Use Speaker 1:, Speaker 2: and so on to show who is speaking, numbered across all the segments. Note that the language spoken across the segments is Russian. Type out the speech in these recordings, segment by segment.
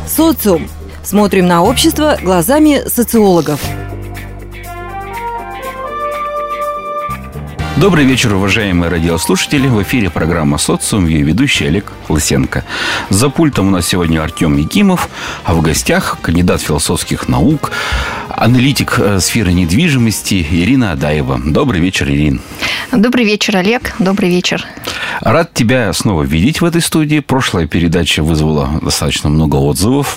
Speaker 1: Социум. Смотрим на общество глазами социологов.
Speaker 2: Добрый вечер, уважаемые радиослушатели. В эфире программа «Социум», ее ведущий Олег Лысенко. За пультом у нас сегодня Артем Якимов, а в гостях кандидат философских наук, аналитик сферы недвижимости Ирина Адаева. Добрый вечер, Ирина.
Speaker 3: Добрый вечер, Олег. Добрый вечер.
Speaker 2: Рад тебя снова видеть в этой студии. Прошлая передача вызвала достаточно много отзывов.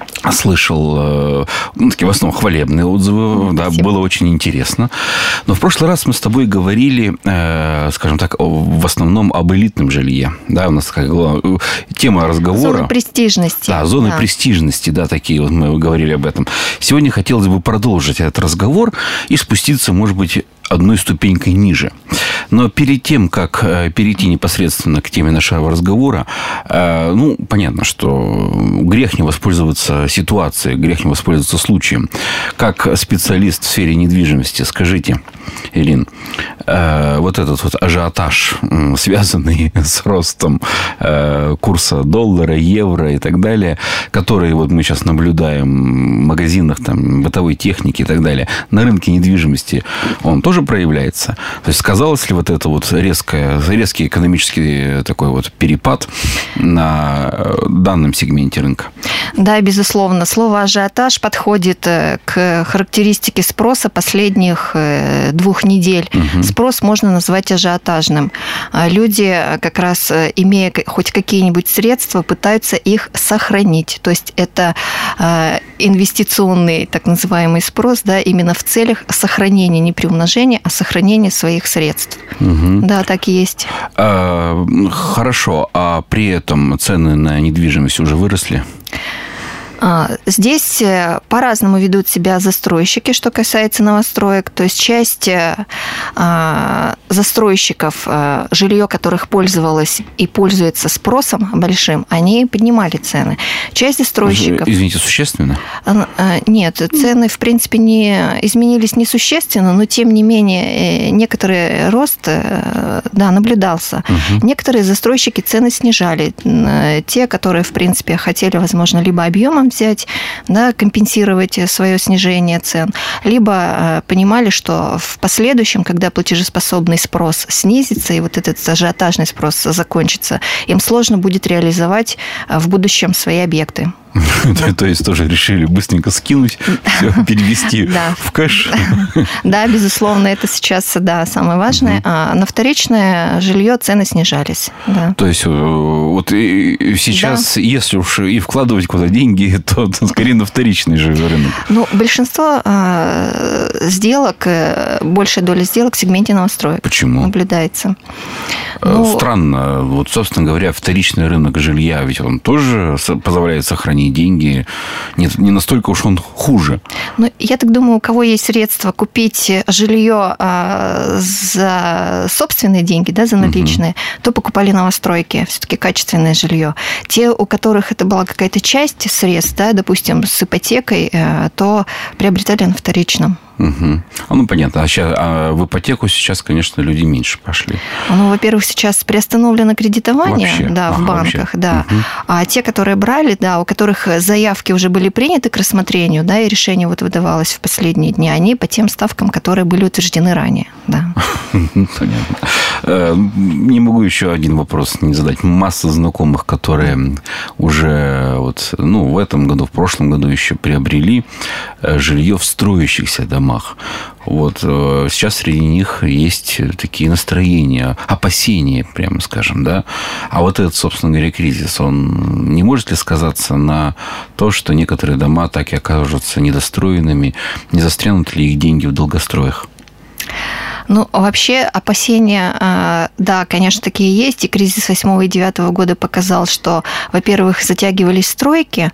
Speaker 2: Слышал, такие в основном хвалебные отзывы, да, было очень интересно. Но в прошлый раз мы с тобой говорили, скажем так, в основном об элитном жилье. Да, у нас была тема разговора.
Speaker 3: Зоны престижности.
Speaker 2: Да, зоны престижности, да, такие вот мы говорили об этом. Сегодня хотелось бы продолжить этот разговор и спуститься, может быть, одной ступенькой ниже. Но перед тем, как перейти непосредственно к теме нашего разговора, понятно, что грех не воспользоваться ситуацией, грех не воспользоваться случаем. Как специалист в сфере недвижимости, скажите, Ирин, вот этот вот ажиотаж, связанный с ростом курса доллара, евро и так далее, который вот мы сейчас наблюдаем в магазинах там, бытовой техники и так далее, на рынке недвижимости, он тоже проявляется? То есть, сказалось ли вот это вот резкий экономический такой вот перепад на данном сегменте рынка?
Speaker 3: Да, безусловно. Слово «ажиотаж» подходит к характеристике спроса последних 2 недель. Угу. Спрос можно назвать ажиотажным. Люди, как раз имея хоть какие-нибудь средства, пытаются их сохранить. То есть, это инвестиционный так называемый спрос, да, именно в целях сохранения, не приумножения, а сохранения своих средств. Угу. Да, так и есть.
Speaker 2: Хорошо. А при этом цены на недвижимость уже выросли?
Speaker 3: Здесь по-разному ведут себя застройщики, что касается новостроек. То есть, часть застройщиков, жилье которых пользовалось и пользуется спросом большим, они поднимали цены. Часть застройщиков...
Speaker 2: Извините, существенно?
Speaker 3: Нет, цены, в принципе, не изменились несущественно, но, тем не менее, некоторый рост, да, наблюдался. Угу. Некоторые застройщики цены снижали. Те, которые, в принципе, хотели, возможно, либо объемом взять, да, компенсировать свое снижение цен, либо понимали, что в последующем, когда платежеспособный спрос снизится и вот этот ажиотажный спрос закончится, им сложно будет реализовать в будущем свои объекты.
Speaker 2: То есть, тоже решили быстренько скинуть, все, перевести в кэш?
Speaker 3: Да, безусловно, это сейчас, да, самое важное. А на вторичное жилье цены снижались. Да.
Speaker 2: То есть, вот сейчас, если уж и вкладывать куда деньги, то скорее на вторичный же рынок.
Speaker 3: Ну, большинство сделок, большая доля сделок в сегменте новостроек.
Speaker 2: Почему?
Speaker 3: Наблюдается.
Speaker 2: Странно. Вот, собственно говоря, вторичный рынок жилья, ведь он тоже позволяет сохранить деньги. Нет, не настолько уж он хуже.
Speaker 3: Ну, я так думаю, у кого есть средства купить жилье за собственные деньги, да, за наличные, то покупали новостройки, все-таки качественное жилье. Те, у которых это была какая-то часть средств, да, допустим, с ипотекой, то приобретали на вторичном.
Speaker 2: Угу. Понятно. В ипотеку сейчас, конечно, люди меньше пошли.
Speaker 3: Во-первых, сейчас приостановлено кредитование,
Speaker 2: вообще?
Speaker 3: Да, в банках, вообще? Да. Угу. А те, которые брали, да, у которых заявки уже были приняты к рассмотрению, да, и решение вот выдавалось в последние дни, они по тем ставкам, которые были утверждены ранее, да.
Speaker 2: Понятно. Не могу еще один вопрос не задать. Масса знакомых, которые уже вот, в этом году, в прошлом году еще приобрели жилье в строящихся домах. Вот сейчас среди них есть такие настроения, опасения, прямо скажем, да. А вот этот, собственно говоря, кризис, он не может ли сказаться на то, что некоторые дома так и окажутся недостроенными, не застрянут ли их деньги в долгостроях?
Speaker 3: Ну, вообще опасения, да, конечно, такие есть. И кризис 2008 и 2009 года показал, что, во-первых, затягивались стройки,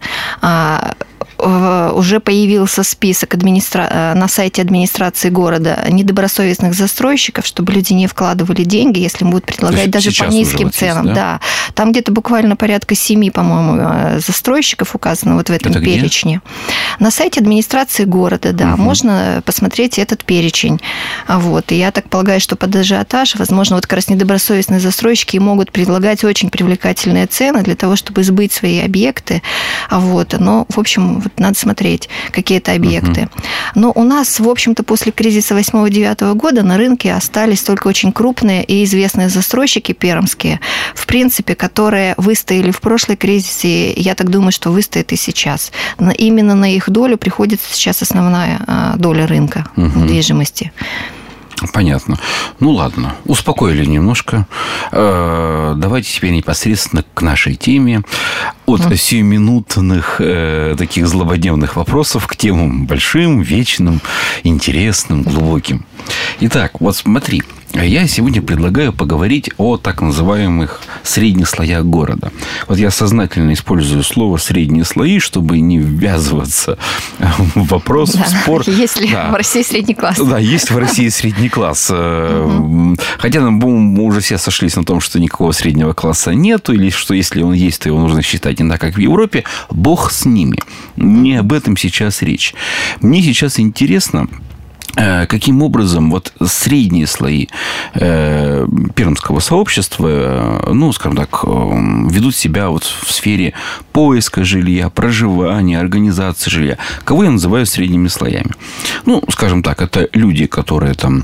Speaker 3: уже появился список на сайте администрации города недобросовестных застройщиков, чтобы люди не вкладывали деньги, если им будут предлагать даже по низким ценам. Есть, да? Да. Там где-то буквально порядка 7, по-моему, застройщиков указано вот в этом перечне. На сайте администрации города, да, можно посмотреть этот перечень. Вот. И я так полагаю, что под ажиотаж, возможно, вот как раз недобросовестные застройщики могут предлагать очень привлекательные цены для того, чтобы сбыть свои объекты. Но, в общем, надо смотреть, какие это объекты. Но у нас, в общем-то, после кризиса 8-9 года на рынке остались только очень крупные и известные застройщики пермские, в принципе, которые выстояли в прошлый кризис, и я так думаю, что выстоят и сейчас. Именно на их долю приходится сейчас основная доля рынка недвижимости.
Speaker 2: Понятно. Ну, ладно. Успокоили немножко. Давайте теперь непосредственно к нашей теме. От сиюминутных таких злободневных вопросов к темам большим, вечным, интересным, глубоким. Итак, вот смотри. Я сегодня предлагаю поговорить о так называемых средних слоях города. Вот я сознательно использую слово «средние слои», чтобы не ввязываться в вопрос, в спор.
Speaker 3: Есть ли в России средний класс?
Speaker 2: Да, есть в России средний класс. Хотя мы уже все сошлись на том, что никакого среднего класса нету, или что если он есть, то его нужно считать не так, как в Европе. Бог с ними. Не об этом сейчас речь. Мне сейчас интересно, каким образом вот средние слои пермского сообщества, скажем так, ведут себя вот в сфере поиска жилья, проживания, организации жилья. Кого я называю средними слоями? Скажем так, это люди, которые там,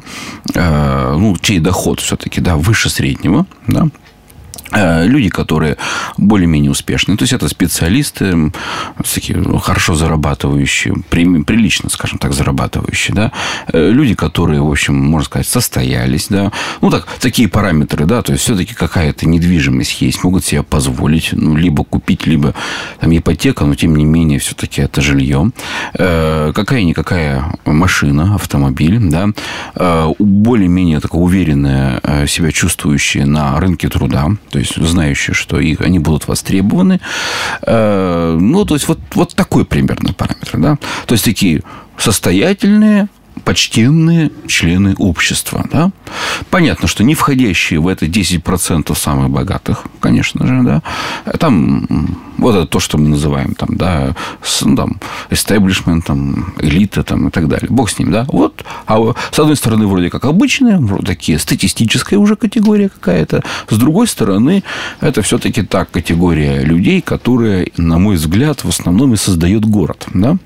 Speaker 2: чей доход все-таки, выше среднего, да. Люди, которые более-менее успешные. То есть, это специалисты, такие хорошо зарабатывающие, прилично, скажем так, зарабатывающие. Да? Люди, которые, в общем, можно сказать, состоялись. Да? Такие параметры. Да? То есть, все-таки какая-то недвижимость есть. Могут себе позволить либо купить, либо там, ипотека, но, тем не менее, все-таки это жилье. Какая-никакая машина, автомобиль. Да? Более-менее такая уверенная себя чувствующая на рынке труда. То есть, знающие, что они будут востребованы. То есть, вот такой примерно параметр. Да? То есть, такие состоятельные, почтенные члены общества. Да? Понятно, что не входящие в это 10% самых богатых, конечно же. Да? Там вот это то, что мы называем эстеблишмент, элита и так далее. Бог с ним. Да? Вот. А с одной стороны, вроде как обычные, вроде такие статистическая уже категория какая-то. С другой стороны, это все-таки та категория людей, которая, на мой взгляд, в основном и создает город. Да?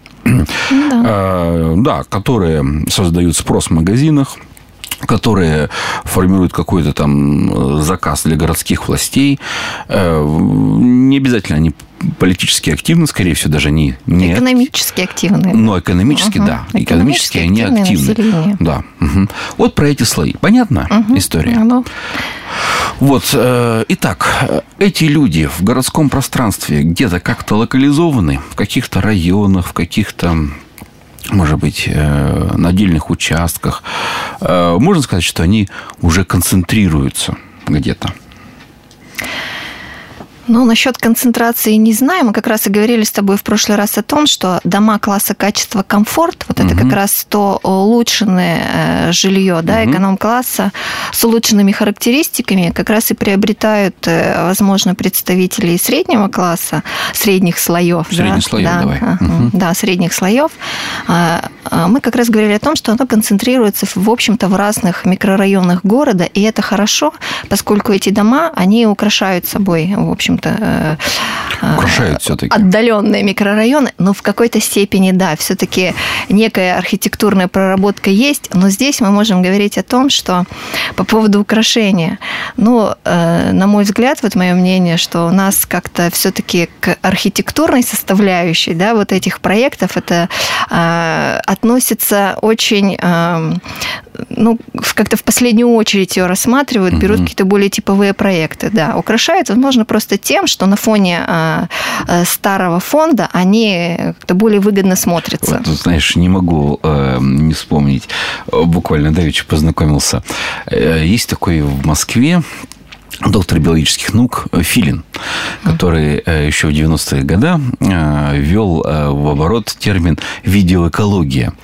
Speaker 2: Которые создают спрос в магазинах, которые формируют какой-то там заказ для городских властей. Не обязательно они политически активны, скорее всего, даже не
Speaker 3: экономически активны.
Speaker 2: Но экономически, да. Экономически они активны. Да. Вот про эти слои. Понятна история? Вот. Итак, эти люди в городском пространстве где-то как-то локализованы, в каких-то районах, в каких-то, может быть, на отдельных участках. Можно сказать, что они уже концентрируются где-то.
Speaker 3: Насчет концентрации не знаю. Мы как раз и говорили с тобой в прошлый раз о том, что дома класса качества комфорт, вот это как раз то улучшенное жилье, да, эконом-класса с улучшенными характеристиками как раз и приобретают, возможно, представители среднего класса, средних слоев.
Speaker 2: Средних слоев, давай.
Speaker 3: Да, средних слоев. Мы как раз говорили о том, что оно концентрируется, в общем-то, в разных микрорайонах города, и это хорошо, поскольку эти дома, они украшают собой, в общем-то,
Speaker 2: украшают все-таки
Speaker 3: отдаленные микрорайоны, но в какой-то степени, да, все-таки некая архитектурная проработка есть, но здесь мы можем говорить о том, что по поводу украшения, на мой взгляд, вот мое мнение, что у нас как-то все-таки к архитектурной составляющей, да, вот этих проектов это относится очень, как-то в последнюю очередь ее рассматривают, берут какие-то более типовые проекты, да, украшают, возможно, просто тем, что на фоне старого фонда они как-то более выгодно смотрятся.
Speaker 2: Вот, знаешь, не могу не вспомнить. Буквально давеча познакомился. Есть такой в Москве доктор биологических наук Филин, который еще в 90-е годы ввел в оборот термин «видеоэкология».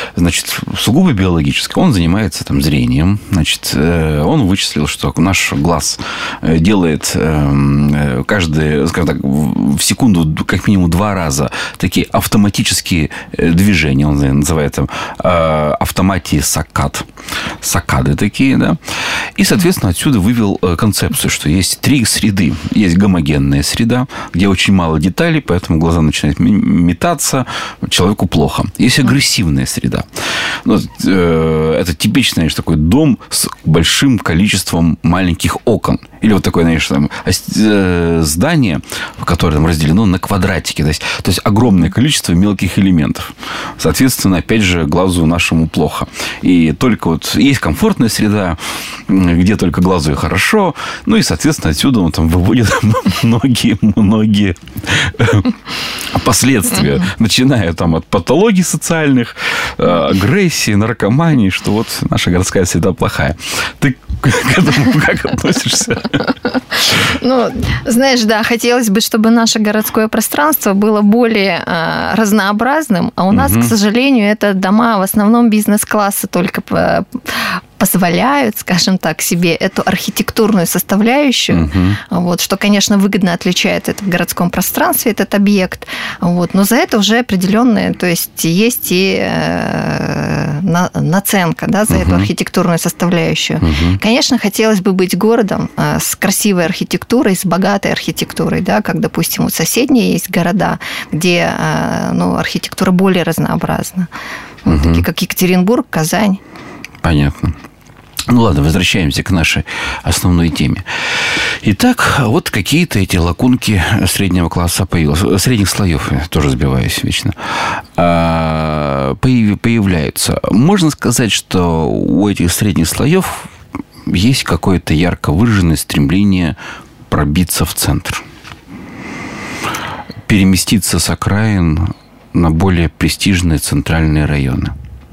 Speaker 2: значит, сугубо биологическое. Он занимается там зрением. Значит, он вычислил, что наш глаз делает каждый, скажем так, в секунду как минимум 2 раза такие автоматические движения. Он называет там автоматии саккад. Саккады такие, да. И, соответственно, отсюда вывел концепцию, что есть 3 среды. Есть гомогенная среда, где очень мало деталей, поэтому глаза начинают метаться, человеку плохо. Есть агрессивная среда. Ну, это типичный, знаешь, такой дом с большим количеством маленьких окон. Или вот такое, знаешь, там, здание, которое там разделено на квадратики. То есть огромное количество мелких элементов. Соответственно, опять же, глазу нашему плохо. И только вот есть комфортная среда, где только глазу и хорошо. Ну и, соответственно, отсюда он там выводит многие последствия, начиная там от патологий социальных, агрессии, наркомании, что вот наша городская среда плохая. Ты к этому как относишься?
Speaker 3: Ну, знаешь, да, хотелось бы, чтобы наше городское пространство было более разнообразным, а у нас, к сожалению, это дома в основном бизнес-класса только позволяют, скажем так, себе эту архитектурную составляющую, вот, что, конечно, выгодно отличает это в городском пространстве, этот объект. Вот, но за это уже определенные, то есть и наценка, да, за эту архитектурную составляющую. Конечно, хотелось бы быть городом с красивой архитектурой, с богатой архитектурой, да, как, допустим, у соседние есть города, где архитектура более разнообразна. Вот такие, как Екатеринбург, Казань.
Speaker 2: Понятно. Ну, ладно, возвращаемся к нашей основной теме. Итак, вот какие-то эти лакунки среднего класса появились. Средних слоев, я тоже сбиваюсь вечно, появляются. Можно сказать, что у этих средних слоев есть какое-то ярко выраженное стремление пробиться в центр. Переместиться с окраин на более престижные центральные районы.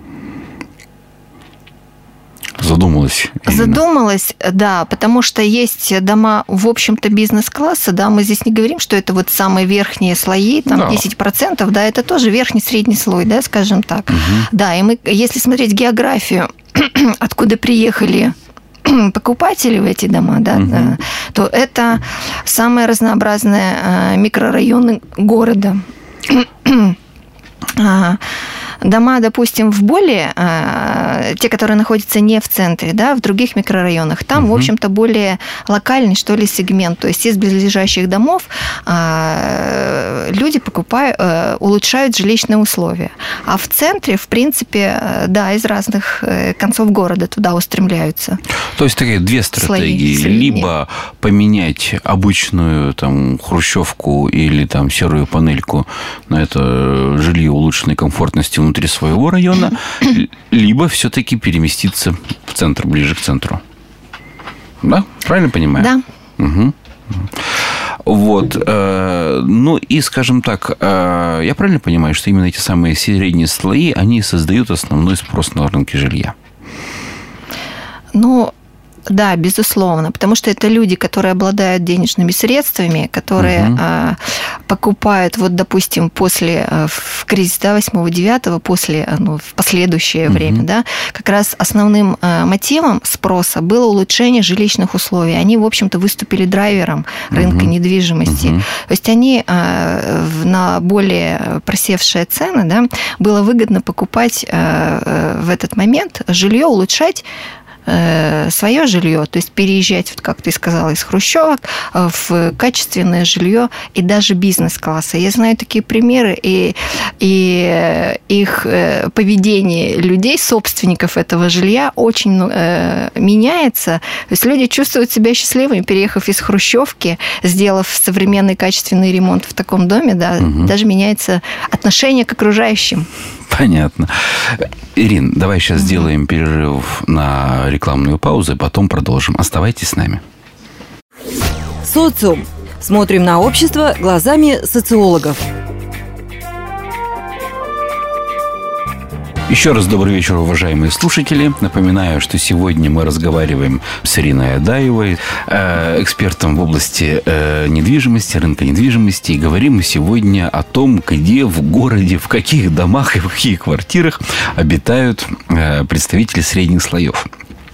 Speaker 2: Задумалась.
Speaker 3: Задумалась, да, потому что есть дома, в общем-то, бизнес-класса, да, мы здесь не говорим, что это вот самые верхние слои, там 10%, да, это тоже верхний средний слой, да, скажем так. Да, и мы, если смотреть географию, откуда приехали покупатели в эти дома, да, то это самые разнообразные микрорайоны города. Дома, допустим, в более, те, которые находятся не в центре, да, в других микрорайонах, там, в общем-то, более локальный, что ли, сегмент. То есть из близлежащих домов люди улучшают жилищные условия. А в центре, в принципе, да, из разных концов города туда устремляются.
Speaker 2: То есть такие 2 стратегии. Либо поменять обычную там хрущевку или там серую панельку на это жилье улучшенной комфортности внутри своего района, либо все-таки переместиться в центр, ближе к центру. Да? Правильно понимаю?
Speaker 3: Да.
Speaker 2: Вот. Ну, и, скажем так, я правильно понимаю, что именно эти самые средние слои, они создают основной спрос на рынке жилья?
Speaker 3: Ну, да, безусловно, потому что это люди, которые обладают денежными средствами, которые покупают, вот, допустим, после в кризис, да, 8-9, после, в последующее время, да, как раз основным мотивом спроса было улучшение жилищных условий. Они, в общем-то, выступили драйвером рынка недвижимости. То есть они на более просевшие цены, да, было выгодно покупать в этот момент жилье, улучшать свое жилье, то есть переезжать, вот как ты сказала, из хрущевок в качественное жилье и даже бизнес-класса. Я знаю такие примеры, и их поведение людей, собственников этого жилья, очень меняется. То есть люди чувствуют себя счастливыми, переехав из хрущевки, сделав современный качественный ремонт в таком доме, да, даже меняется отношение к окружающим.
Speaker 2: Понятно. Ирин, давай сейчас сделаем перерыв на рекламную паузу, и потом продолжим. Оставайтесь с нами.
Speaker 1: Социум. Смотрим на общество глазами социологов.
Speaker 2: Еще раз добрый вечер, уважаемые слушатели. Напоминаю, что сегодня мы разговариваем с Ириной Адаевой, экспертом в области недвижимости, рынка недвижимости. И говорим мы сегодня о том, где в городе, в каких домах и в каких квартирах обитают представители средних слоев.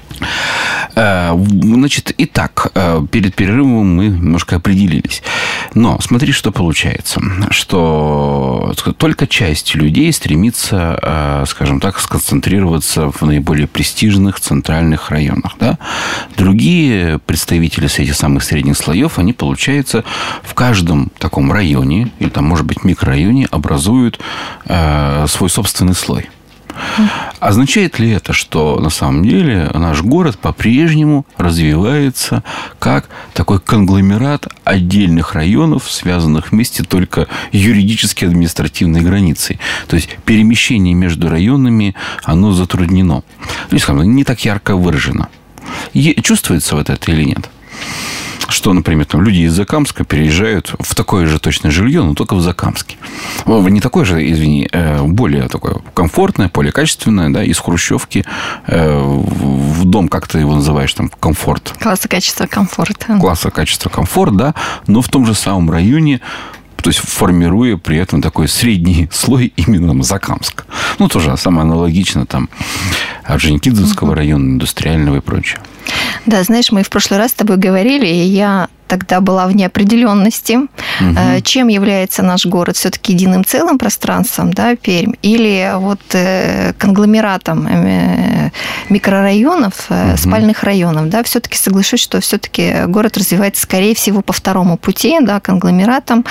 Speaker 2: Значит, итак, перед перерывом мы немножко определились. Но смотри, что получается. Что только часть людей стремится, скажем так, сконцентрироваться в наиболее престижных центральных районах. Да? Другие представители этих самых средних слоев, они, получается, в каждом таком районе, или там, может быть, микрорайоне, образуют свой собственный слой. Означает ли это, что на самом деле наш город по-прежнему развивается как такой конгломерат отдельных районов, связанных вместе только юридически административной границей? То есть перемещение между районами, оно затруднено. То есть, не так ярко выражено. Чувствуется вот это или нет? Что, например, там люди из Закамска переезжают в такое же точно жилье, но только в Закамске. Не такое же, извини, более такое комфортное, более качественное, да, из хрущевки в дом, как ты его называешь, там, комфорт.
Speaker 3: Класса, качества, комфорт.
Speaker 2: Класса, качества, комфорт, да, но в том же самом районе, то есть формируя при этом такой средний слой именно там, Закамска. Тоже самое аналогично там Орджоникидзевского района, индустриального и прочее.
Speaker 3: Да, знаешь, мы в прошлый раз с тобой говорили, и я тогда была в неопределенности, чем является наш город, все-таки единым целым пространством, да, Пермь, или вот конгломератом микрорайонов, спальных районов, да, все-таки соглашусь, что все-таки город развивается, скорее всего, по второму пути, да, конгломератом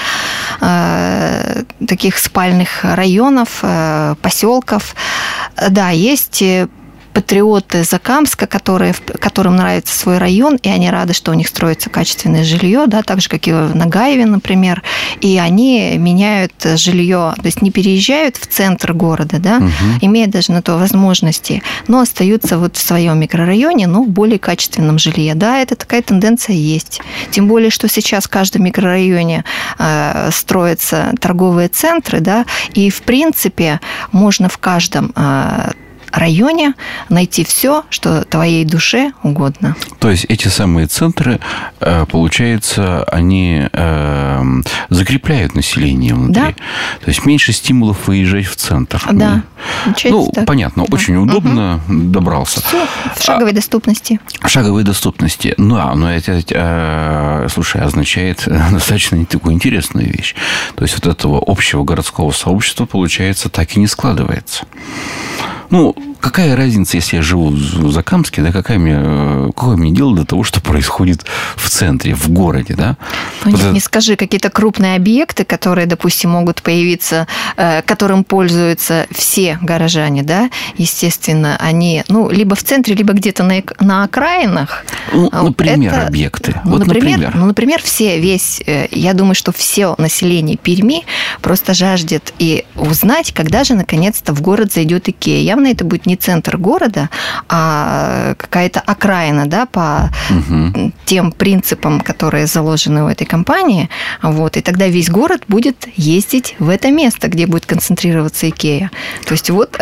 Speaker 3: таких спальных районов, поселков. Да, есть патриоты Закамска, которым нравится свой район, и они рады, что у них строится качественное жилье, да, так же, как и в Нагаеве, например, и они меняют жилье, то есть не переезжают в центр города, да, имеют даже на то возможности, но остаются вот в своем микрорайоне, но в более качественном жилье. Да, это такая тенденция есть. Тем более, что сейчас в каждом микрорайоне строятся торговые центры, да, и, в принципе, можно в каждом районе найти все, что твоей душе угодно.
Speaker 2: То есть эти самые центры, получается, они закрепляют население внутри. Да. То есть меньше стимулов выезжать в центр.
Speaker 3: Да.
Speaker 2: Понятно, да. Очень удобно, добрался.
Speaker 3: Все в шаговой доступности.
Speaker 2: Шаговой доступности. Но это, слушай, означает достаточно такую интересную вещь. То есть вот этого общего городского сообщества, получается, так и не складывается. Какая разница, если я живу в Закамске, да, какое мне дело до того, что происходит в центре, в городе, да?
Speaker 3: Не скажи, какие-то крупные объекты, которые, допустим, могут появиться, которым пользуются все горожане, да, естественно, они, либо в центре, либо где-то на окраинах.
Speaker 2: Например, объекты.
Speaker 3: Например, я думаю, что все население Перми просто жаждет и узнать, когда же, наконец-то, в город зайдет Икея. Явно это будет не центр города, а какая-то окраина, да, по тем принципам, которые заложены у этой компании. Вот, и тогда весь город будет ездить в это место, где будет концентрироваться Икея. То есть вот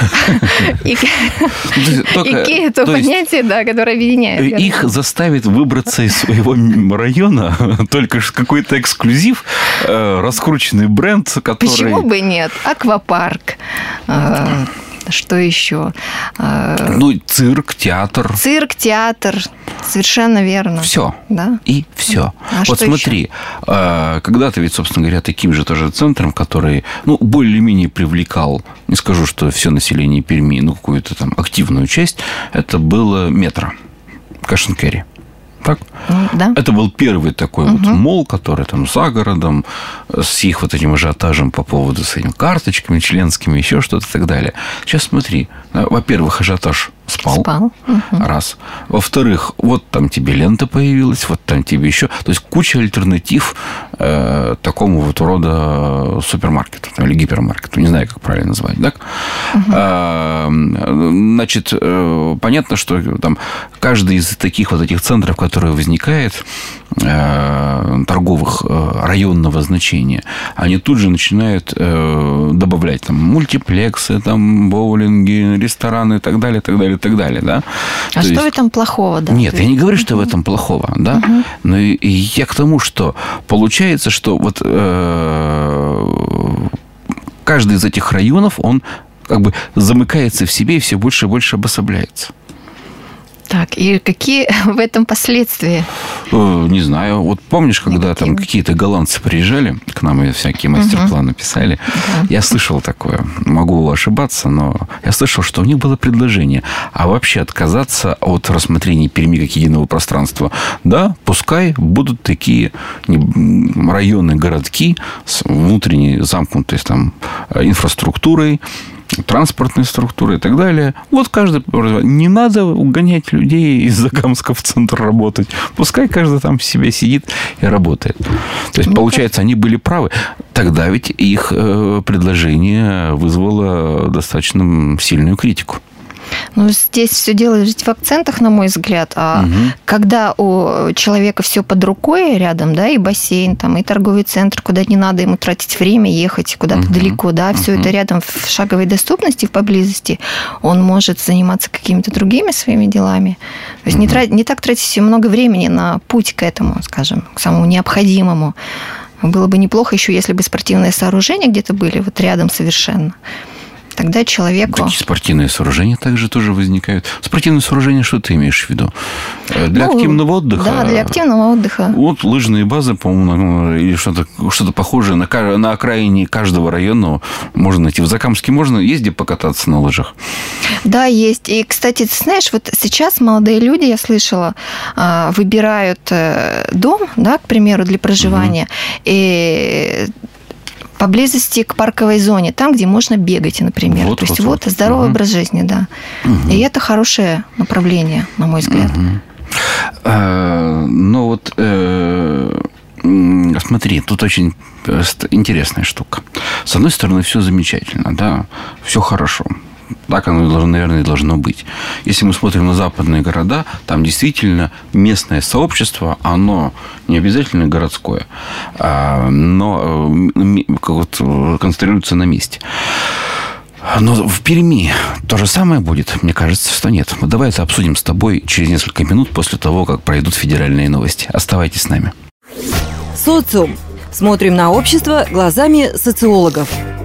Speaker 3: Икея – то понятие, да, которое объединяет.
Speaker 2: Их заставит выбраться из своего района только какой-то эксклюзив, раскрученный бренд, который...
Speaker 3: Почему бы нет? Аквапарк. Что еще?
Speaker 2: Цирк, театр.
Speaker 3: Цирк, театр. Совершенно верно.
Speaker 2: Все.
Speaker 3: Да?
Speaker 2: И все.
Speaker 3: Вот
Speaker 2: смотри, когда-то ведь, собственно говоря, таким же тоже центром, который, более-менее привлекал, не скажу, что все население Перми, какую-то там активную часть, это было метро. Cash and Carry. Так?
Speaker 3: Да.
Speaker 2: Это был первый такой вот молл, который там за городом, с их вот этим ажиотажем по поводу с этими карточками членскими, еще что-то и так далее. Сейчас смотри, во-первых, ажиотаж спал. Раз. Во-вторых, вот там тебе лента появилась, вот там тебе еще. То есть куча альтернатив такому вот рода супермаркету. супермаркетом или гипермаркетом, не знаю, как правильно назвать, так? Значит, понятно, что там каждый из таких вот этих центров, которые возникает, торговых районного значения, они тут же начинают добавлять там мультиплексы, там боулинги, рестораны и так далее, так далее, так далее, да?
Speaker 3: А что в этом плохого, да?
Speaker 2: Нет, я не говорю, что в этом плохого, да? Но я к тому, что получается, что вот каждый из этих районов, он как бы замыкается в себе и все больше и больше обособляется.
Speaker 3: Так, и какие в этом последствия?
Speaker 2: Не знаю. Вот помнишь, когда там какие-то голландцы приезжали к нам и всякие мастер-планы писали? Да. Я слышал такое. Могу ошибаться, но я слышал, что у них было предложение. А вообще отказаться от рассмотрения Перми как единого пространства. Да, пускай будут такие районы, городки с внутренней замкнутой там инфраструктурой, транспортной структуры и так далее. Вот каждый... Не надо угонять людей из Закамска в центр работать. Пускай каждый там в себе сидит и работает. То есть, получается, они были правы. Тогда ведь их предложение вызвало достаточно сильную критику.
Speaker 3: Ну, здесь все дело ведь в акцентах, на мой взгляд. А когда у человека все под рукой рядом, да, и бассейн, там, и торговый центр, куда не надо ему тратить время, ехать куда-то далеко, да, все это рядом в шаговой доступности, в поблизости, он может заниматься какими-то другими своими делами. То есть не так тратить много времени на путь к этому, скажем, к самому необходимому. Было бы неплохо еще, если бы спортивные сооружения где-то были вот рядом совершенно. Тогда человеку...
Speaker 2: Такие спортивные сооружения также тоже возникают. Спортивные сооружения, что ты имеешь в виду? Для активного отдыха?
Speaker 3: Да, для активного отдыха.
Speaker 2: Вот лыжные базы, по-моему, или что-то похожее на окраине каждого района можно найти. В Закамске можно есть где покататься на лыжах?
Speaker 3: Да, есть. И, кстати, ты знаешь, вот сейчас молодые люди, я слышала, выбирают дом, да, к примеру, для проживания, и поблизости к парковой зоне, там, где можно бегать, например. То есть вот здоровый образ жизни, да. И это хорошее направление, на мой взгляд.
Speaker 2: Ну вот, смотри, тут очень интересная штука. С одной стороны, все замечательно, да, все хорошо. Так оно, наверное, и должно быть. Если мы смотрим на западные города, там действительно местное сообщество, оно не обязательно городское, но концентрируется на месте. Но в Перми то же самое будет? Мне кажется, что нет. Вот давай это обсудим с тобой через несколько минут после того, как пройдут федеральные новости. Оставайтесь с нами.
Speaker 1: Социум. Смотрим на общество глазами социологов.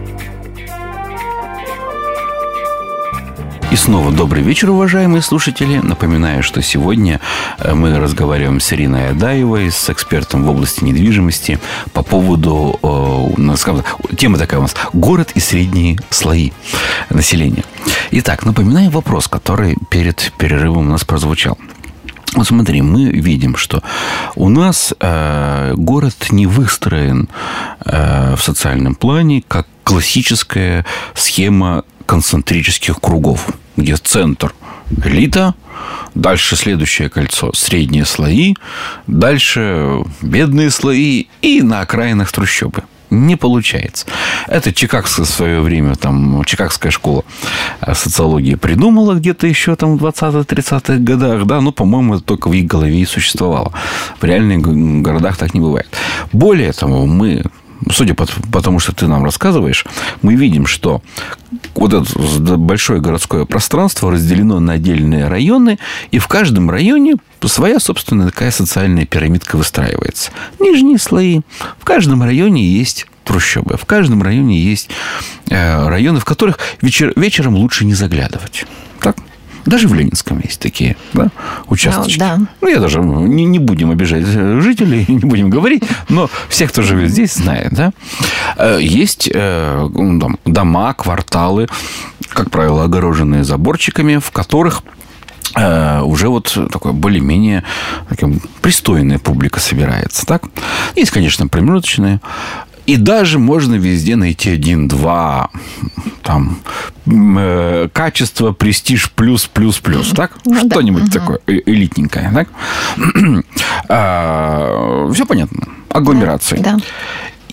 Speaker 2: И снова добрый вечер, уважаемые слушатели. Напоминаю, что сегодня мы разговариваем с Ириной Адаевой, с экспертом в области недвижимости по поводу, тема такая у нас, город и средние слои населения. Итак, напоминаю вопрос, который перед перерывом у нас прозвучал. Вот смотри, мы видим, что у нас город не выстроен в социальном плане как классическая схема концентрических кругов, где центр – элита, дальше следующее кольцо – средние слои, дальше бедные слои и на окраинах трущобы. Не получается. Это Чикагское в свое время, там, Чикагская школа социологии придумала где-то еще там в 20-30-х годах, да, но, по-моему, это только в их голове и существовало. В реальных городах так не бывает. Более того, мы... Судя по тому, что ты нам рассказываешь, мы видим, что вот это большое городское пространство разделено на отдельные районы, и в каждом районе своя собственная такая социальная пирамидка выстраивается. Нижние слои. В каждом районе есть трущобы. В каждом районе есть районы, в которых вечером лучше не заглядывать. Так? Даже в Ленинском есть такие, да, участочки. Да. Ну, я даже не будем обижать жителей, не будем говорить, но все, кто живет здесь, знают, да. Есть дома, кварталы, как правило, огороженные заборчиками, в которых уже вот такое более-менее пристойная публика собирается, так? Есть, конечно, промежуточные. И даже можно везде найти 1-2 там качество, престиж, плюс, так? Ну, что-нибудь такое элитненькое, так? Все понятно. Агломерации.
Speaker 3: Да.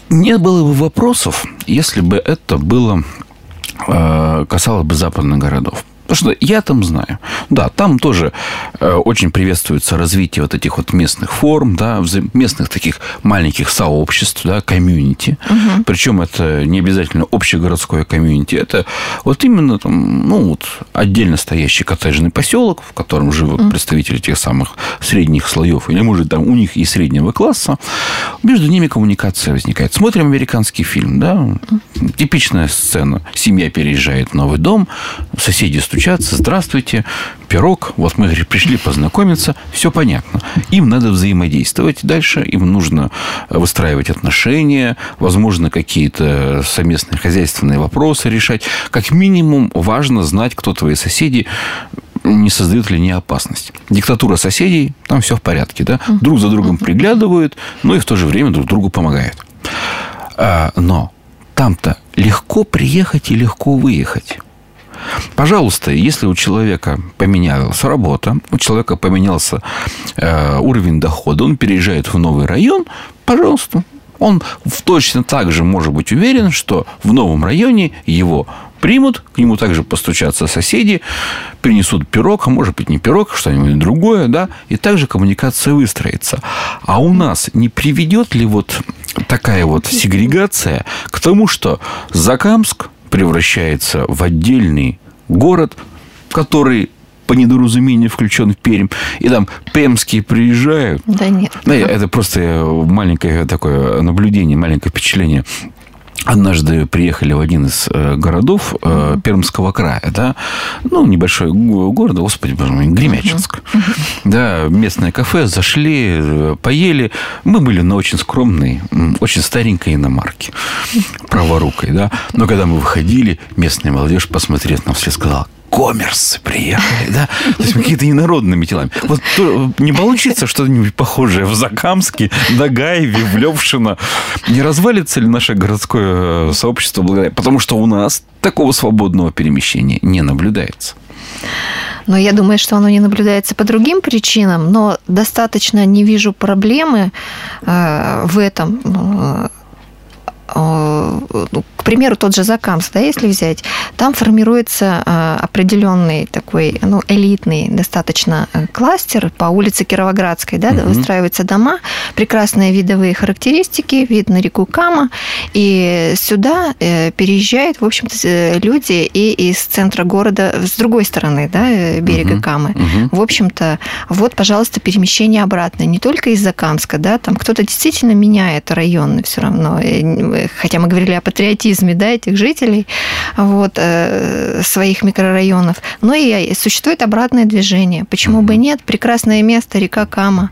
Speaker 2: Не было бы вопросов, если бы это было касалось бы западных городов. Потому что я там знаю. Да, там тоже очень приветствуется развитие вот этих вот местных форм, да, местных таких маленьких сообществ, да, комьюнити. Угу. Причем это не обязательно общегородское комьюнити. Это вот именно там, ну, вот отдельно стоящий коттеджный поселок, в котором живут представители тех самых средних слоев, или, может, там у них и среднего класса. Между ними коммуникация возникает. Смотрим американский фильм, да, типичная сцена. Семья переезжает в новый дом, соседи стучатся: здравствуйте, пирог, вот мы пришли познакомиться, все понятно. Им надо взаимодействовать дальше, им нужно выстраивать отношения, возможно, какие-то совместные хозяйственные вопросы решать. Как минимум важно знать, кто твои соседи, не создают ли они опасность. Диктатура соседей, там все в порядке, да? Друг за другом приглядывают, но и в то же время друг другу помогают. Но там-то легко приехать и легко выехать. Пожалуйста, если у человека поменялась работа, у человека поменялся уровень дохода, он переезжает в новый район, пожалуйста, он точно так же может быть уверен, что в новом районе его примут, к нему также постучатся соседи, принесут пирог, а может быть не пирог, что-нибудь другое, да, и также коммуникация выстроится. А у нас не приведет ли вот такая вот сегрегация к тому, что Закамск превращается в отдельный город, который по недоразумению включен в Пермь, и там пермские приезжают.
Speaker 3: Да нет.
Speaker 2: Это просто маленькое такое наблюдение, маленькое впечатление. Однажды приехали в один из городов Пермского края, да, ну, небольшой город, господи, боже мой, Гремячинск. Да, местное кафе, зашли, поели. Мы были на очень скромной, очень старенькой иномарке, праворукой, да. Но когда мы выходили, местная молодежь, посмотрев нам вслед, сказала: коммерсы приехали, да? То есть какие-то инородными телами. Вот не получится что-нибудь похожее в Закамске, Дагаеве, в Левшино. Не развалится ли наше городское сообщество благодаря? Потому что у нас такого свободного перемещения не наблюдается.
Speaker 3: Но я думаю, что оно не наблюдается по другим причинам, но достаточно не вижу проблемы в этом. К примеру, тот же Закамск, да, если взять, там формируется определенный такой, ну, элитный достаточно кластер по улице Кировоградской, да, выстраиваются дома, прекрасные видовые характеристики, вид на реку Кама, и сюда переезжают, в общем-то, люди и из центра города с другой стороны, да, берега Камы. В общем-то, вот, пожалуйста, перемещение обратно, не только из Закамска, да, там кто-то действительно меняет районы все равно, хотя мы говорили о патриотизме, да, этих жителей, вот, своих микрорайонов, но и существует обратное движение. Почему бы нет? Прекрасное место, река Кама,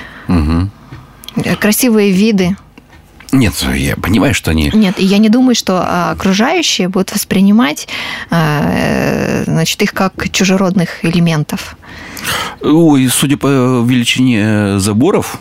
Speaker 3: красивые виды.
Speaker 2: Нет, я понимаю, что они...
Speaker 3: Нет, и я не думаю, что окружающие будут воспринимать, значит, их как чужеродных элементов.
Speaker 2: Ой, судя по величине заборов,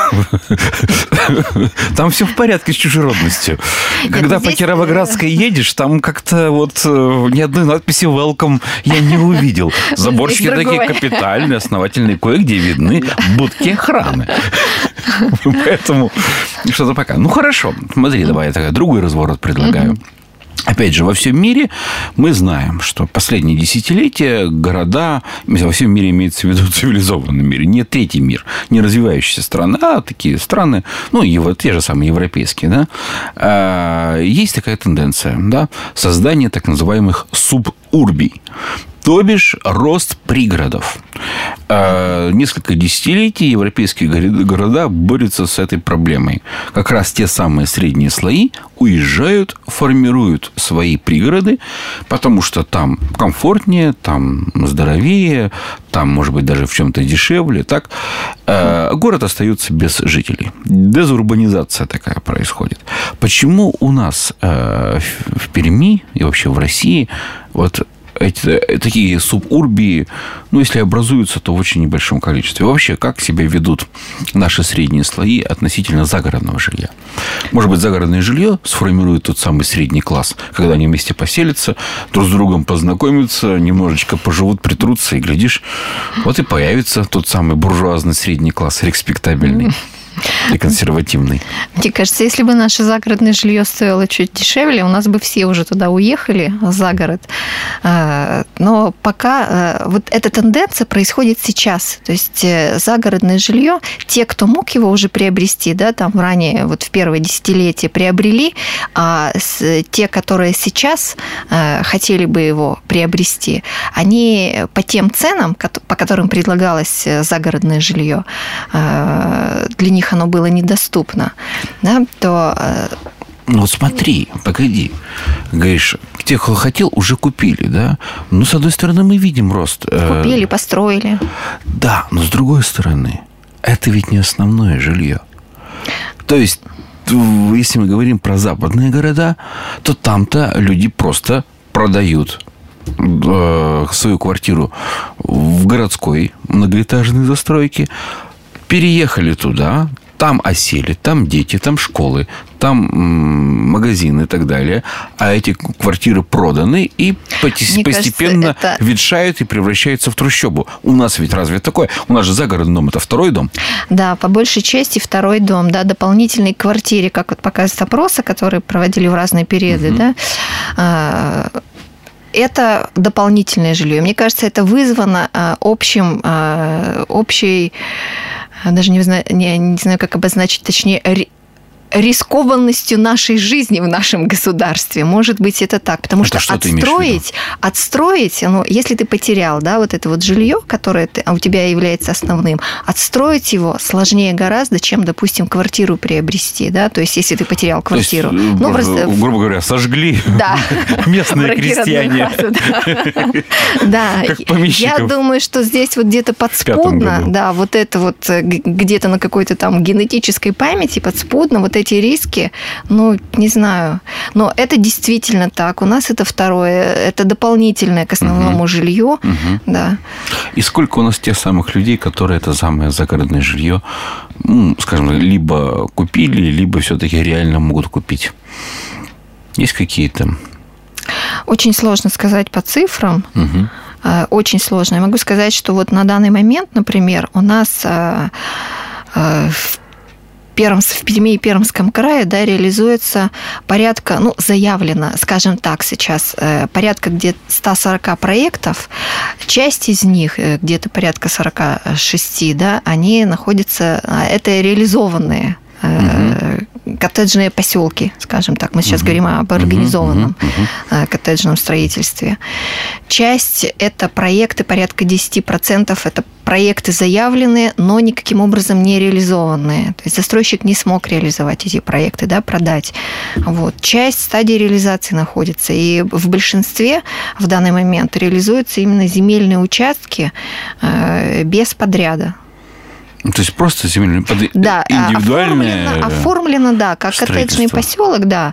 Speaker 2: там все в порядке с чужеродностью. Когда по Кировоградской едешь, там как-то вот ни одной надписи «Welcome» я не увидел. Заборчики такие капитальные, основательные, кое-где видны будки охраны. Поэтому что-то пока. Ну, хорошо. Смотри, давай я другой разворот предлагаю. Опять же, во всем мире мы знаем, что последние десятилетия города, во всем мире имеется в виду цивилизованный мир, не третий мир, не развивающиеся страны, а такие страны, ну, те же самые европейские, да, есть такая тенденция, да, создание так называемых субурбий. То бишь рост пригородов. Несколько десятилетий европейские города борются с этой проблемой. Как раз те самые средние слои уезжают, формируют свои пригороды, потому что там комфортнее, там здоровее, там, может быть, даже в чем-то дешевле. Так? Город остается без жителей. Дезурбанизация такая происходит. Почему у нас в Перми и вообще в России вот такие субурбии, ну, если образуются, то в очень небольшом количестве. Вообще, как себя ведут наши средние слои относительно загородного жилья? Может быть, загородное жилье сформирует тот самый средний класс, когда они вместе поселятся, друг с другом познакомятся, немножечко поживут, притрутся, и, глядишь, вот и появится тот самый буржуазный средний класс, респектабельный. и консервативный.
Speaker 3: Мне кажется, если бы наше загородное жилье стоило чуть дешевле, у нас бы все уже туда уехали, за город. Но пока вот эта тенденция происходит сейчас. То есть загородное жилье, те, кто мог его уже приобрести, да, там ранее, вот в первое десятилетие приобрели, а те, которые сейчас хотели бы его приобрести, они по тем ценам, по которым предлагалось загородное жилье, для них оно было недоступно, да, то...
Speaker 2: Ну, вот смотри, погоди. Говоришь, те, кто хотел, уже купили, да? Ну, с одной стороны, мы видим рост.
Speaker 3: Купили, построили.
Speaker 2: Да, но с другой стороны, это ведь не основное жилье. То есть, если мы говорим про западные города, то там-то люди просто продают свою квартиру в городской многоэтажной застройке, переехали туда, там осели, там дети, там школы, там магазины и так далее. А эти квартиры проданы и постепенно ветшают и превращаются в трущобу. У нас ведь разве такое? У нас же загородный дом – это второй дом.
Speaker 3: Да, по большей части второй дом. Да, дополнительной квартире, как вот показывают опросы, которые проводили в разные периоды, да, это дополнительное жилье. Мне кажется, это вызвано общей, даже не знаю, как обозначить, точнее, рискованностью нашей жизни в нашем государстве. Может быть, это так. Потому
Speaker 2: это
Speaker 3: что отстроить, ну, если ты потерял, да, вот это вот жилье, которое у тебя является основным, отстроить его сложнее гораздо, чем, допустим, квартиру приобрести, да, то есть, если ты потерял квартиру.
Speaker 2: Ну, грубо говоря, сожгли местные крестьяне.
Speaker 3: Да, я думаю, что здесь вот где-то подспудно, да, вот это вот где-то на какой-то там генетической памяти подспудно вот эти риски, ну, не знаю. Но это действительно так. У нас это второе, это дополнительное к основному жилью. Да.
Speaker 2: И сколько у нас тех самых людей, которые это самое загородное жилье, скажем, либо купили, либо все-таки реально могут купить? Есть какие-то? Очень
Speaker 3: сложно сказать по цифрам. Очень сложно. Я могу сказать, что вот на данный момент, например, у нас в Перми и Пермском крае, да, реализуется порядка, ну, заявлено, скажем так, сейчас, порядка где-то 140 проектов. Часть из них, где-то порядка 46, да, они находятся, это реализованные коттеджные поселки, скажем так. Мы сейчас говорим об организованном коттеджном строительстве. Часть – это проекты, порядка 10%, это проекты заявленные, но никаким образом не реализованные. То есть застройщик не смог реализовать эти проекты, да, продать. Вот. Часть стадии реализации находится. И в большинстве в данный момент реализуются именно земельные участки без подряда.
Speaker 2: То есть просто земельное, да, индивидуальное
Speaker 3: оформлено, да, как коттеджный поселок, да,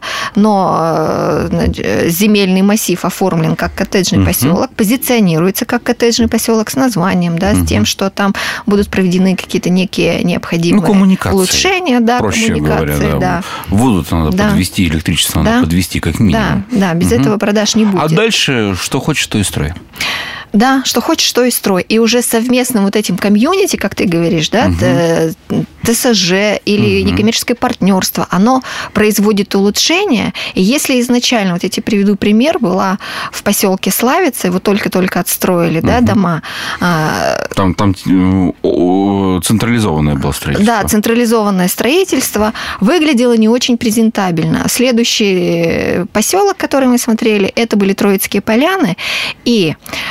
Speaker 3: но земельный массив оформлен как коттеджный поселок, позиционируется как коттеджный поселок с названием, да, с тем, что там будут проведены какие-то некие необходимые улучшения, да,
Speaker 2: проще
Speaker 3: коммуникации,
Speaker 2: говоря,
Speaker 3: да.
Speaker 2: Воду надо подвести, электричество надо подвести как минимум.
Speaker 3: Да, без этого продаж не будет.
Speaker 2: А дальше что хочешь, то и строй.
Speaker 3: Да, что хочешь, то и строй. И уже совместным вот этим комьюнити, как ты говоришь, да, ТСЖ или некоммерческое партнерство, оно производит улучшения. И если изначально, вот я тебе приведу пример, была в поселке Славица, его только-только отстроили, да, дома.
Speaker 2: Там централизованное было строительство.
Speaker 3: Да, централизованное строительство выглядело не очень презентабельно. Следующий поселок, который мы смотрели, это были Троицкие поляны, и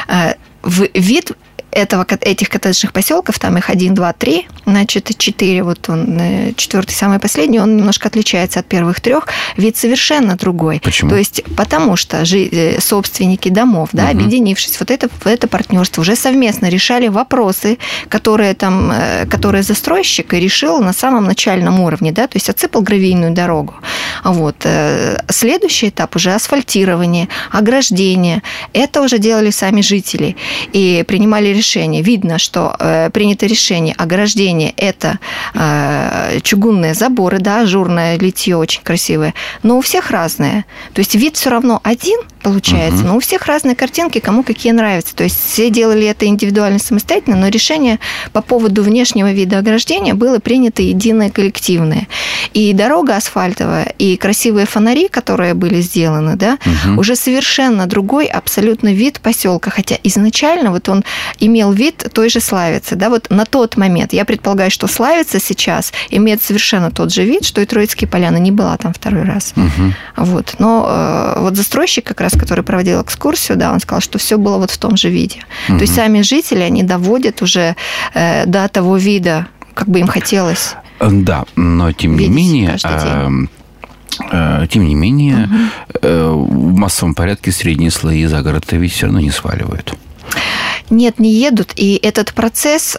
Speaker 3: вид этих коттеджных поселков, там их 1, 2, 3, значит, 4, вот он, 4-й, самый последний, он немножко отличается от первых 3, вид совершенно другой.
Speaker 2: Почему?
Speaker 3: То есть, потому что собственники домов, да, объединившись, вот это партнерство уже совместно решали вопросы, которые застройщик решил на самом начальном уровне, да, то есть отсыпал гравийную дорогу. Вот. Следующий этап уже асфальтирование, ограждение. Это уже делали сами жители и принимали решение решение. Видно, что принято решение ограждения – это чугунные заборы, да, ажурное литье очень красивое, но у всех разное. То есть вид все равно один получается, но у всех разные картинки, кому какие нравятся. То есть все делали это индивидуально, самостоятельно, но решение по поводу внешнего вида ограждения было принято единое, коллективное. И дорога асфальтовая, и красивые фонари, которые были сделаны, да, уже совершенно другой абсолютно вид поселка. Хотя изначально вот он имел вид той же Славицы. Да, вот на тот момент, я предполагаю, что Славица сейчас имеет совершенно тот же вид, что и Троицкие поляны. Не была там второй раз. Вот. Но вот застройщик, как раз, который проводил экскурсию, да, он сказал, что все было вот в том же виде. То есть сами жители, они доводят уже до того вида, как бы им хотелось.
Speaker 2: Да, но тем не менее... Тем не менее, в массовом порядке средние слои за город-то ведь все равно не сваливают.
Speaker 3: Нет, не едут. И этот процесс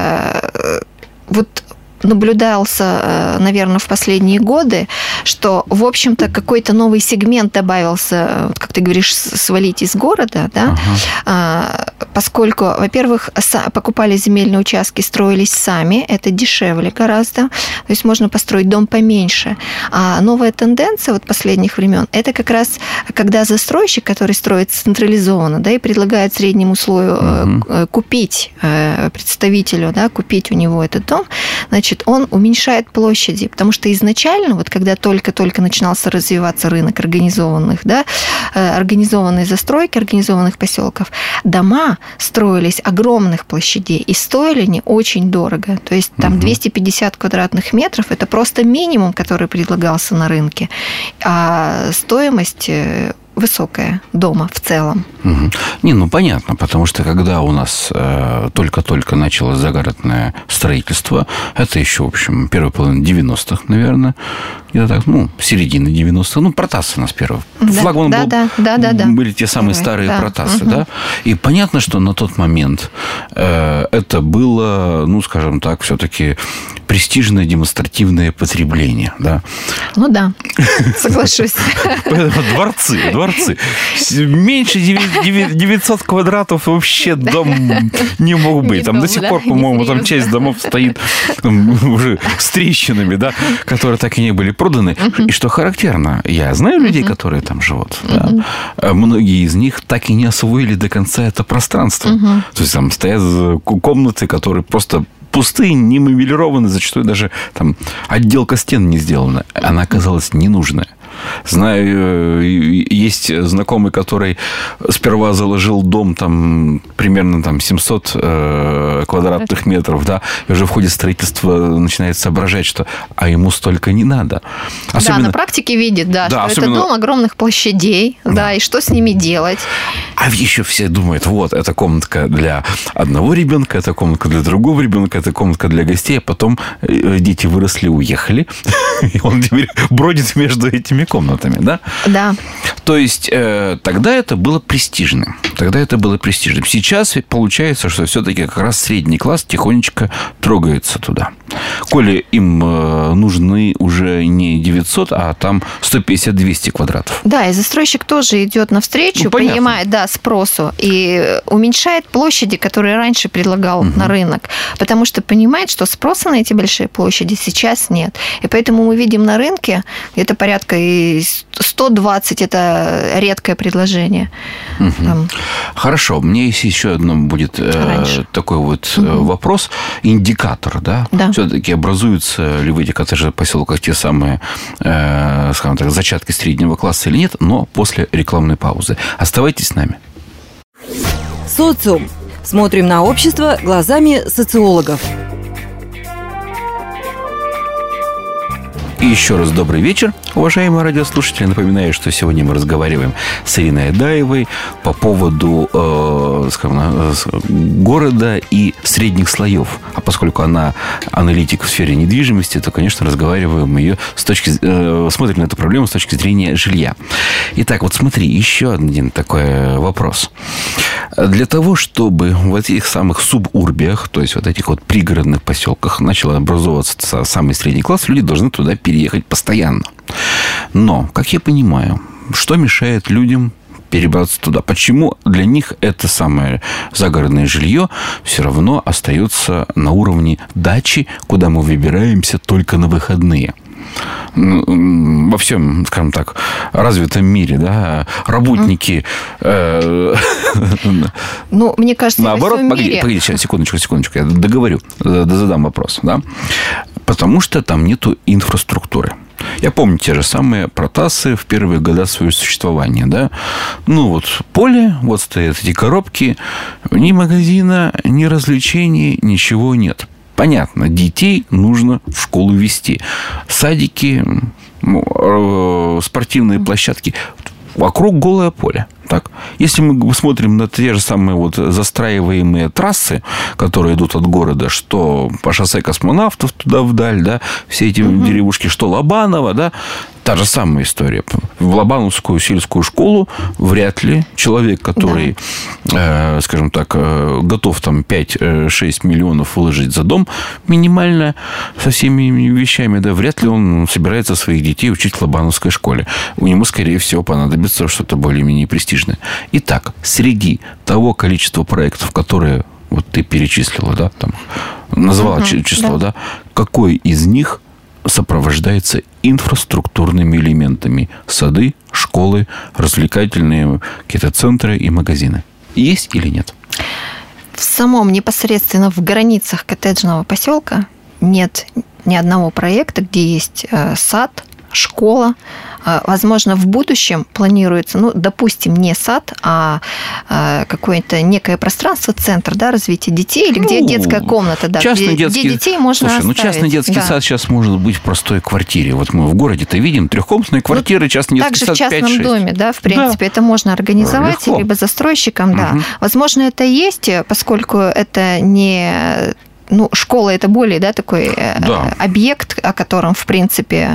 Speaker 3: вот наблюдался, наверное, в последние годы, что, в общем-то, какой-то новый сегмент добавился, вот как ты говоришь, свалить из города, да, поскольку, во-первых, покупали земельные участки, строились сами, это дешевле гораздо, то есть можно построить дом поменьше. А новая тенденция вот последних времен, это как раз, когда застройщик, который строит централизованно, да, и предлагает среднему слою купить представителю, да, купить у него этот дом, значит, он уменьшает площади, потому что изначально, вот когда только-только начинался развиваться рынок организованных, да, организованной застройки, организованных поселков, дома строились огромных площадей и стоили они очень дорого. То есть там 250 квадратных метров – это просто минимум, который предлагался на рынке, а стоимость высокая дома в целом. Не, ну понятно, потому что когда у нас только-только началось загородное строительство, это еще, в общем, первая половина 90-х, наверное, где-то так, ну, середина 90-х, ну, Протасы у нас первый. Флагман был, были те самые старые Протасы, да, и понятно, что на тот момент это было, ну, скажем так, все-таки престижное демонстративное потребление, да. Ну да, соглашусь.
Speaker 2: Дворцы. Меньше 900 квадратов вообще дом не мог быть. Там до сих пор, по-моему, там часть домов стоит уже с трещинами, да, которые так и не были проданы. И что характерно, я знаю людей, которые там живут. Да. Многие из них так и не освоили до конца это пространство. То есть там стоят комнаты, которые просто пустые, не мебелированы, зачастую даже там отделка стен не сделана. Она оказалась ненужная. Знаю, есть знакомый, который сперва заложил дом там примерно там 700 квадратных метров, да, и уже в ходе строительства начинает соображать, что ему столько не надо.
Speaker 3: Особенно... Да, на практике видит, да, что особенно... это дом огромных площадей, да, и что с ними делать.
Speaker 2: А еще все думают, вот, это комнатка для одного ребенка, это комнатка для другого ребенка, это комнатка для гостей, а потом дети выросли, уехали, и он теперь бродит между этими комнатами, да?
Speaker 3: Да.
Speaker 2: То есть, тогда это было престижным. Сейчас получается, что все-таки как раз средний класс тихонечко трогается туда. Коли им нужны уже не 900, а там 150-200 квадратов.
Speaker 3: Да, и застройщик тоже идет навстречу, понимает, да, спросу, и уменьшает площади, которые раньше предлагал на рынок, потому что понимает, что спроса на эти большие площади сейчас нет. И поэтому мы видим на рынке где-то порядка 120, это редкое предложение.
Speaker 2: Хорошо, у меня есть еще одно будет такой вот вопрос. Индикатор, да?
Speaker 3: Да.
Speaker 2: Все-таки образуются ли в этих коттеджных поселках те самые, скажем так, зачатки среднего класса или нет, но после рекламной паузы. Оставайтесь с нами.
Speaker 1: Социум. Смотрим на общество глазами социологов.
Speaker 2: И еще раз добрый вечер, уважаемые радиослушатели. Напоминаю, что сегодня мы разговариваем с Ириной Адаевой по поводу города и средних слоев. А поскольку она аналитик в сфере недвижимости, то, конечно, разговариваем ее смотрим на эту проблему с точки зрения жилья. Итак, вот смотри, еще один такой вопрос. Для того, чтобы в этих самых субурбиях, то есть вот этих вот пригородных поселках начал образовываться самый средний класс, люди должны туда переехать постоянно. Но, как я понимаю, что мешает людям перебраться туда. Почему для них это самое загородное жилье все равно остается на уровне дачи, куда мы выбираемся только на выходные? Во всем, скажем так, развитом мире, да, работники...
Speaker 3: Ну, мне кажется,
Speaker 2: наоборот, погоди, сейчас, секундочку, я договорю, задам вопрос, да. Потому что там нету инфраструктуры. Я помню те же самые Протасы в первые годы своего существования, да. Ну, вот поле, вот стоят эти коробки, ни магазина, ни развлечений, ничего нет. Понятно, детей нужно в школу везти. Садики, спортивные площадки. Вокруг голое поле. Так? Если мы смотрим на те же самые вот застраиваемые трассы, которые идут от города, что по шоссе Космонавтов туда вдаль, да, все эти деревушки, что Лобаново, да, та же самая история. В Лобановскую сельскую школу вряд ли человек, который, скажем так, готов там 5-6 миллионов выложить за дом минимально со всеми вещами, да, вряд ли он собирается своих детей учить в Лобановской школе. У него, скорее всего, понадобится что-то более-менее престижное. Итак, среди того количества проектов, которые вот ты перечислила, да, там, назвала число, да, какой из них сопровождается инфраструктурными элементами? Сады, школы, развлекательные какие-то центры и магазины. Есть или нет?
Speaker 3: В самом непосредственно в границах коттеджного поселка нет ни одного проекта, где есть сад, школа. Возможно, в будущем планируется, ну, допустим, не сад, а какое-то некое пространство, центр, да, развития детей, или где детская комната, да, где детей можно оставить.
Speaker 2: Ну, частный детский сад сейчас может быть в простой квартире. Вот мы в городе-то видим трехкомнатные квартиры, частный детский сад 5-6.
Speaker 3: Также в частном доме, да, в принципе, это можно организовать, легко. Либо застройщикам, да. Возможно, это есть, поскольку это не... Ну, школа – это более, да, такой объект, о котором, в принципе,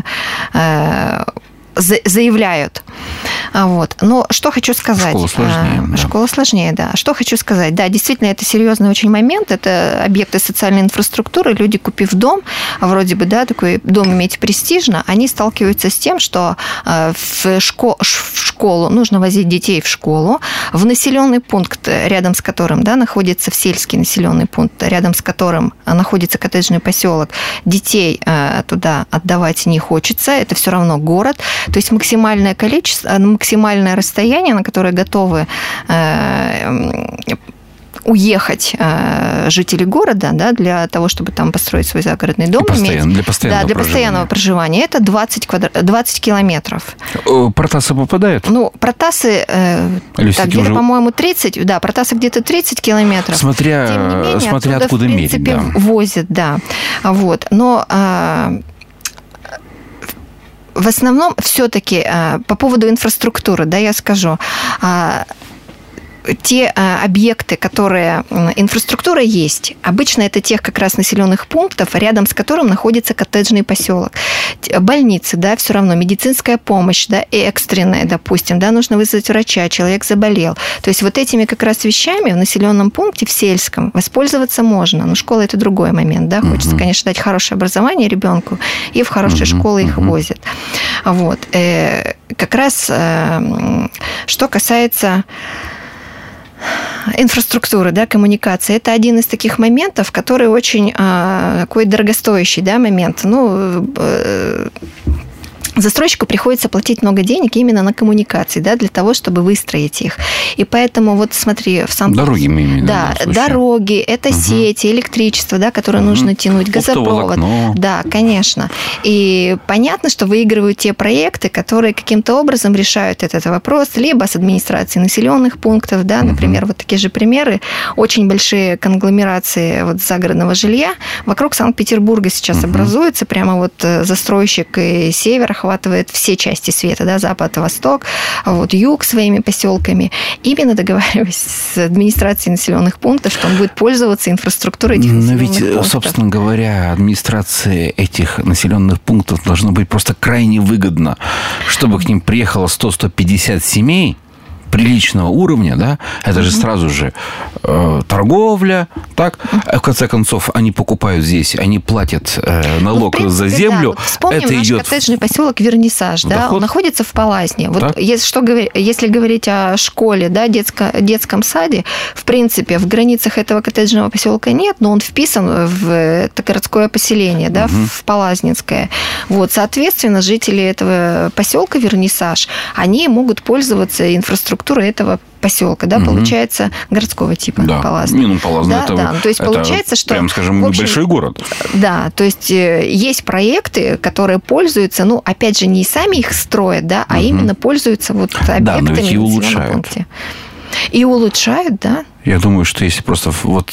Speaker 3: заявляют. Вот. Но что хочу сказать?
Speaker 2: Школа сложнее. Да.
Speaker 3: Школа сложнее, да. Что хочу сказать? Да, действительно, это серьезный очень момент. Это объекты социальной инфраструктуры. Люди, купив дом, вроде бы, да, такой дом иметь престижно, они сталкиваются с тем, что в школу нужно возить детей в школу, в населенный пункт, рядом с которым, да, находится в сельский населенный пункт, рядом с которым находится коттеджный поселок, детей туда отдавать не хочется. Это все равно город. То есть максимальное количество, максимальное расстояние, на которое готовы уехать жители города, да, для того, чтобы там построить свой загородный дом.
Speaker 2: Для постоянного
Speaker 3: проживания. Это 20 километров.
Speaker 2: Протасы попадают?
Speaker 3: Ну, Протасы где-то, по-моему, 30. Да, Протасы где-то 30 километров.
Speaker 2: Смотря откуда мерить. В принципе,
Speaker 3: возят, да. Вот. Но... В основном все-таки по поводу инфраструктуры, да, я скажу, те объекты, которые инфраструктура есть, обычно это тех как раз населенных пунктов, рядом с которым находится коттеджный поселок. Больницы, да, все равно, медицинская помощь, да, экстренная, допустим, да, нужно вызвать врача, человек заболел. То есть вот этими как раз вещами в населенном пункте, в сельском, воспользоваться можно. Но школа – это другой момент, да, хочется, конечно, дать хорошее образование ребенку, и в хорошие школы их возят. Вот. Как раз, что касается инфраструктуры, да, коммуникации, это один из таких моментов, который очень такой дорогостоящий, да, момент. Ну, застройщику приходится платить много денег именно на коммуникации, да, для того, чтобы выстроить их. И поэтому, вот смотри, в Санкт-Петербурге...
Speaker 2: Дороги мы имеем.
Speaker 3: Да, дороги, это сети, электричество, да, которое нужно тянуть, газопровод. Да, конечно. И понятно, что выигрывают те проекты, которые каким-то образом решают этот вопрос, либо с администрацией населенных пунктов, да, например, вот такие же примеры, очень большие конгломерации вот загородного жилья вокруг Санкт-Петербурга сейчас образуются, прямо вот застройщик и север охватывает все части света, да, запад, восток, вот юг своими поселками, именно договариваясь с администрацией населенных пунктов, что он будет пользоваться инфраструктурой этих населенных пунктов.
Speaker 2: Но ведь, собственно говоря, администрации этих населенных пунктов должно быть просто крайне выгодно, чтобы к ним приехало 100-150 семей, приличного уровня, да, это же сразу же торговля, так, в конце концов, они покупают здесь, они платят налог за землю.
Speaker 3: Да. Вот вспомним
Speaker 2: это
Speaker 3: наш
Speaker 2: идет
Speaker 3: коттеджный поселок Вернисаж, да, он находится в Палазне. Вот если говорить о школе, да, детском саде, в принципе, в границах этого коттеджного поселка нет, но он вписан в это городское поселение, да, в Палазнинское. Вот, соответственно, жители этого поселка Вернисаж, они могут пользоваться инфраструктурой этого поселка, да, получается, городского типа,
Speaker 2: да.
Speaker 3: Палазна.
Speaker 2: Палазна
Speaker 3: То есть получается, что...
Speaker 2: прям, скажем, небольшой город.
Speaker 3: Да, то есть есть проекты, которые пользуются, ну, опять же, не сами их строят, да, а именно пользуются вот объектами.
Speaker 2: Да, но ведь и улучшают.
Speaker 3: И улучшают, да.
Speaker 2: Я думаю, что если просто вот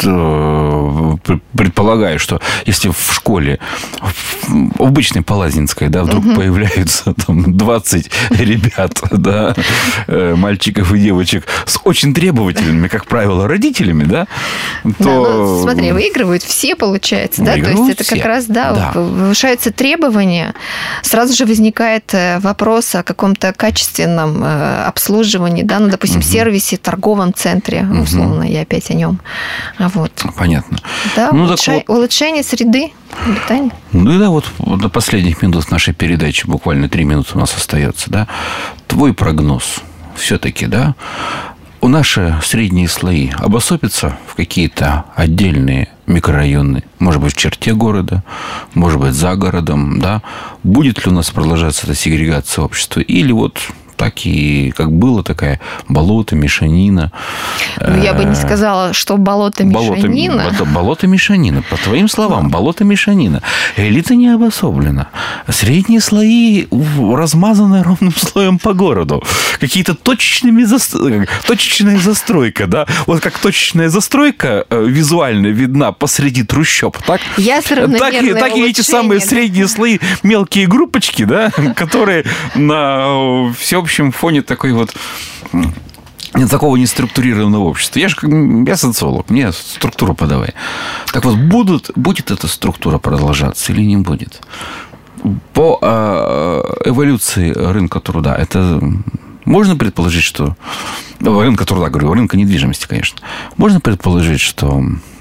Speaker 2: предполагаю, что если в школе, в обычной Палазнинской, да, вдруг появляются там 20 ребят, да, мальчиков и девочек с очень требовательными, как правило, родителями, да, то...
Speaker 3: Да, ну, смотри, выигрывают все, получается, да, то есть это как раз, да, повышаются требования, сразу же возникает вопрос о каком-то качественном обслуживании, да, ну, допустим, сервисе, торговом центре, условно, я опять о нем. Вот.
Speaker 2: Понятно.
Speaker 3: Да, улучшение среды обитания.
Speaker 2: Ну и да, вот до последних минут нашей передачи, буквально 3 минуты у нас остается, да, твой прогноз все-таки, да, у наши средние слои обособятся в какие-то отдельные микрорайоны, может быть, в черте города, может быть, за городом, да, будет ли у нас продолжаться эта сегрегация общества, или вот так и как было, такая болото, мешанина.
Speaker 3: Ну, я бы не сказала, что болото-мешанина.
Speaker 2: Болото-мешанина. По твоим словам, болото-мешанина. Элита не обособлена. Средние слои размазаны ровным слоем по городу. Какие-то точечная застройка, да? Вот как точечная застройка визуально видна посреди трущоб, так? Так и эти самые средние слои, мелкие группочки, да, которые на всеобщем фоне такой вот такого неструктурированного общества. Я социолог, мне структуру подавай. Так вот, будет эта структура продолжаться или не будет? По эволюции рынка труда, это можно предположить, что... Рынка труда, говорю, рынка недвижимости, конечно. Можно предположить, что...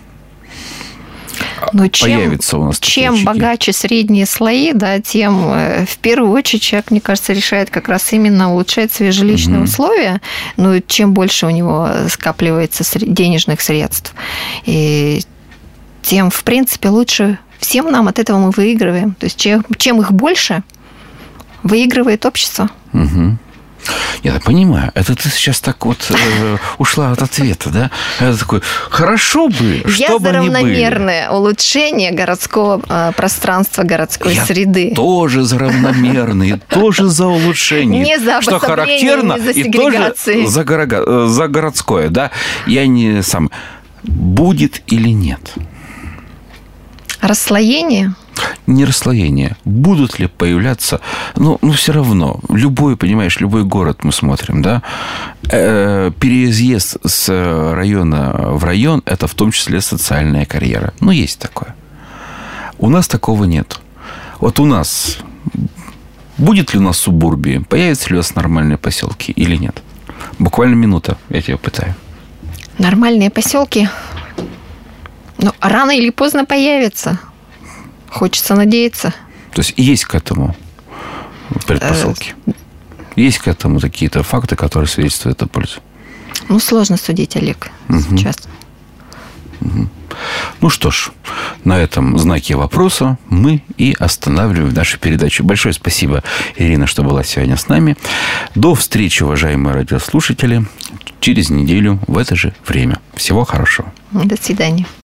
Speaker 3: Но чем богаче средние слои, да, тем в первую очередь человек, мне кажется, решает как раз именно улучшать свои жилищные условия. Ну, чем больше у него скапливается денежных средств, и тем, в принципе, лучше всем нам от этого мы выигрываем. То есть чем их больше, выигрывает общество.
Speaker 2: Я понимаю. Это ты сейчас так вот ушла от ответа, да? Это такой, хорошо бы, чтобы они были. Я за равномерное
Speaker 3: улучшение городского пространства, городской среды.
Speaker 2: Я тоже за равномерное, тоже за улучшение.
Speaker 3: Не за обособление,
Speaker 2: что характерно,
Speaker 3: не за
Speaker 2: и
Speaker 3: сегрегацией.
Speaker 2: тоже за городское, да? Я не сам. Будет или нет?
Speaker 3: Расслоение?
Speaker 2: Не расслоение. Будут ли появляться... Ну, все равно. Любой город мы смотрим, да? Переезд с района в район – это в том числе социальная карьера. Ну, есть такое. У нас такого нет. Вот у нас... Будет ли у нас субурбии? Появятся ли у нас нормальные поселки или нет? Буквально минута, я тебя пытаю.
Speaker 3: Нормальные поселки... Ну, рано или поздно появятся. Хочется надеяться.
Speaker 2: То есть есть к этому предпосылки? Есть к этому какие-то факты, которые свидетельствуют о пользе?
Speaker 3: Ну, сложно судить, Олег, сейчас.
Speaker 2: Ну что ж, на этом знаке вопроса мы и останавливаем нашу передачу. Большое спасибо, Ирина, что была сегодня с нами. До встречи, уважаемые радиослушатели, через неделю в это же время. Всего хорошего.
Speaker 3: До свидания.